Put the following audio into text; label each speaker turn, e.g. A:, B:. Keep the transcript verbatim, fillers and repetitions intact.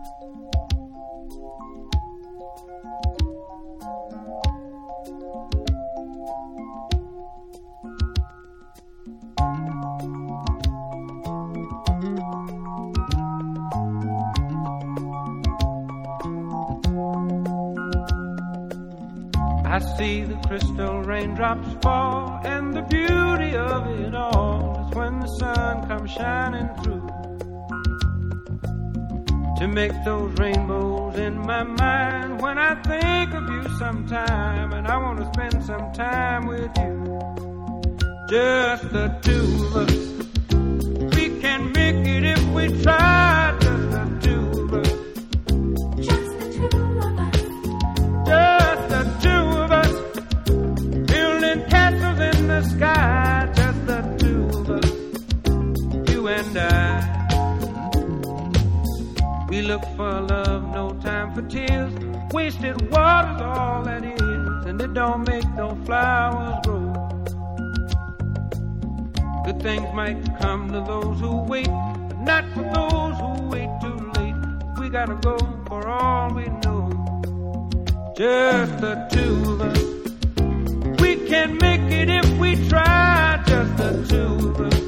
A: I see the crystal raindrops fall, and the beauty of it all is when the sun comes shining through to make those rainbows in my mind. When I think of you sometime, and I want to spend some time with you, just the two of us. We can make it if we try, just the two of us.
B: Just the two of us.
A: Just the two of us. Building castles in the sky, just the two of us. You and I. We look for love, no time for tears. Wasted water's all that is, and it don't make no flowers grow. Good things might come to those who wait, but not for those who wait too late. We gotta go for all we know. Just the two of us. We can make it if we try, just the two of us.